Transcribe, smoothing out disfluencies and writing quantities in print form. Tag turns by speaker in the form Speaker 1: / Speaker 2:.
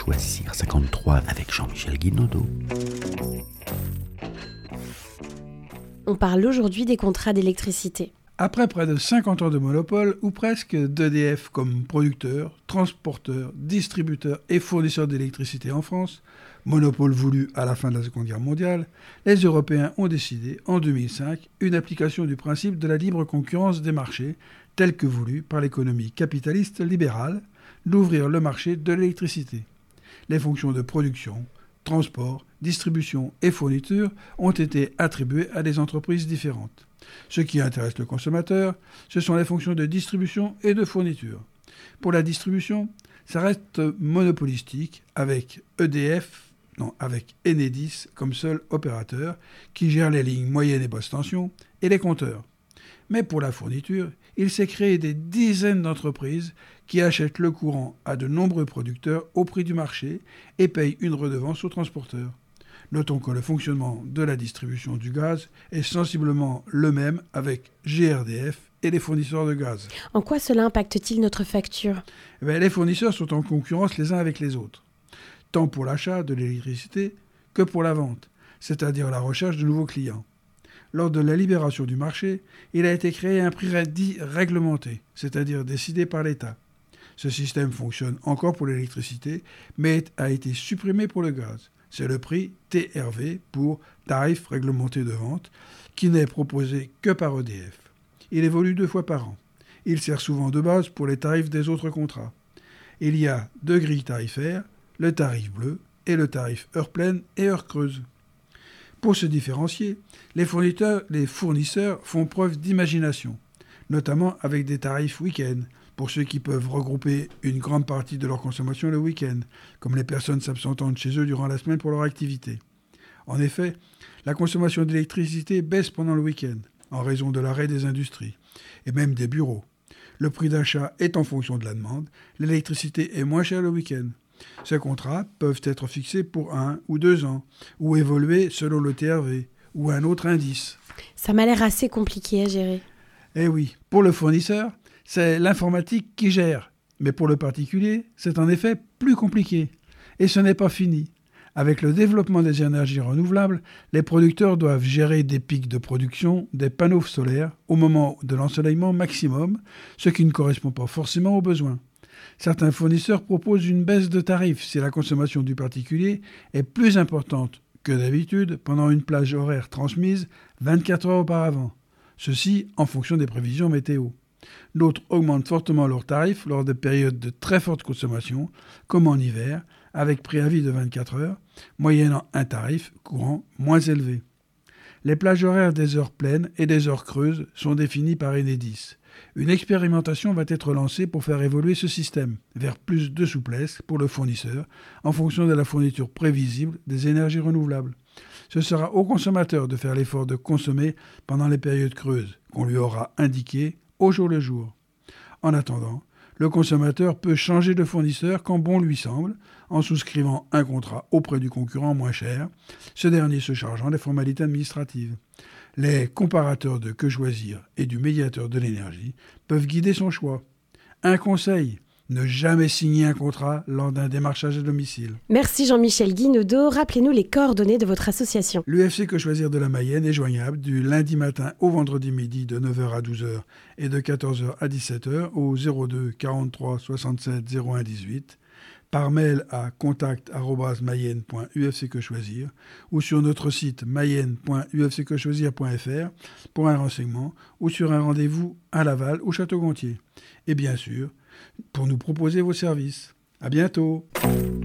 Speaker 1: choisir 53 avec Jean-Michel Guinaudot.
Speaker 2: On parle aujourd'hui des contrats d'électricité.
Speaker 3: Après près de 50 ans de monopole, ou presque, d'EDF comme producteur, transporteur, distributeur et fournisseur d'électricité en France, monopole voulu à la fin de la Seconde Guerre mondiale, les Européens ont décidé, en 2005, une application du principe de la libre concurrence des marchés, tel que voulu par l'économie capitaliste libérale, d'ouvrir le marché de l'électricité. Les fonctions de production, transport, distribution et fourniture ont été attribuées à des entreprises différentes. Ce qui intéresse le consommateur, ce sont les fonctions de distribution et de fourniture. Pour la distribution, ça reste monopolistique avec Enedis comme seul opérateur qui gère les lignes moyennes et basse tension et les compteurs. Mais pour la fourniture, il s'est créé des dizaines d'entreprises qui achètent le courant à de nombreux producteurs au prix du marché et payent une redevance aux transporteurs. Notons que le fonctionnement de la distribution du gaz est sensiblement le même avec GRDF et les fournisseurs de gaz.
Speaker 2: En quoi cela impacte-t-il notre facture ?
Speaker 3: Les fournisseurs sont en concurrence les uns avec les autres, tant pour l'achat de l'électricité que pour la vente, c'est-à-dire la recherche de nouveaux clients. Lors de la libération du marché, il a été créé un prix dit réglementé, c'est-à-dire décidé par l'État. Ce système fonctionne encore pour l'électricité, mais a été supprimé pour le gaz. C'est le prix TRV pour tarif réglementé de vente, qui n'est proposé que par EDF. Il évolue 2 fois par an. Il sert souvent de base pour les tarifs des autres contrats. Il y a 2 grilles tarifaires, le tarif bleu et le tarif heure pleine et heure creuse. Pour se différencier, les fournisseurs font preuve d'imagination, notamment avec des tarifs week-end, pour ceux qui peuvent regrouper une grande partie de leur consommation le week-end, comme les personnes s'absentant de chez eux durant la semaine pour leur activité. En effet, la consommation d'électricité baisse pendant le week-end, en raison de l'arrêt des industries, et même des bureaux. Le prix d'achat est en fonction de la demande, l'électricité est moins chère le week-end. Ces contrats peuvent être fixés pour 1 ou 2 ans, ou évoluer selon le TRV, ou un autre indice.
Speaker 2: Ça m'a l'air assez compliqué à gérer.
Speaker 3: Eh oui, pour le fournisseur, c'est l'informatique qui gère. Mais pour le particulier, c'est en effet plus compliqué. Et ce n'est pas fini. Avec le développement des énergies renouvelables, les producteurs doivent gérer des pics de production des panneaux solaires au moment de l'ensoleillement maximum, ce qui ne correspond pas forcément aux besoins. Certains fournisseurs proposent une baisse de tarifs si la consommation du particulier est plus importante que d'habitude pendant une plage horaire transmise 24 heures auparavant. Ceci en fonction des prévisions météo. D'autres augmentent fortement leurs tarifs lors de périodes de très forte consommation, comme en hiver, avec préavis de 24 heures, moyennant un tarif courant moins élevé. Les plages horaires des heures pleines et des heures creuses sont définies par Enedis. Une expérimentation va être lancée pour faire évoluer ce système vers plus de souplesse pour le fournisseur en fonction de la fourniture prévisible des énergies renouvelables. Ce sera au consommateur de faire l'effort de consommer pendant les périodes creuses qu'on lui aura indiquées au jour le jour. En attendant, le consommateur peut changer de fournisseur quand bon lui semble, en souscrivant un contrat auprès du concurrent moins cher, ce dernier se chargeant des formalités administratives. Les comparateurs de Que Choisir et du médiateur de l'énergie peuvent guider son choix. Un conseil, ne jamais signer un contrat lors d'un démarchage à domicile.
Speaker 2: Merci Jean-Michel Guinaudot. Rappelez-nous les coordonnées de votre association.
Speaker 3: L'UFC Que Choisir de la Mayenne est joignable du lundi matin au vendredi midi de 9h à 12h et de 14h à 17h au 02 43 67 01 18, par mail à contact@mayenne.ufcquechoisir ou sur notre site mayenne.ufcquechoisir.fr pour un renseignement ou sur un rendez-vous à Laval ou Château-Gontier. Et bien sûr, pour nous proposer vos services. À bientôt.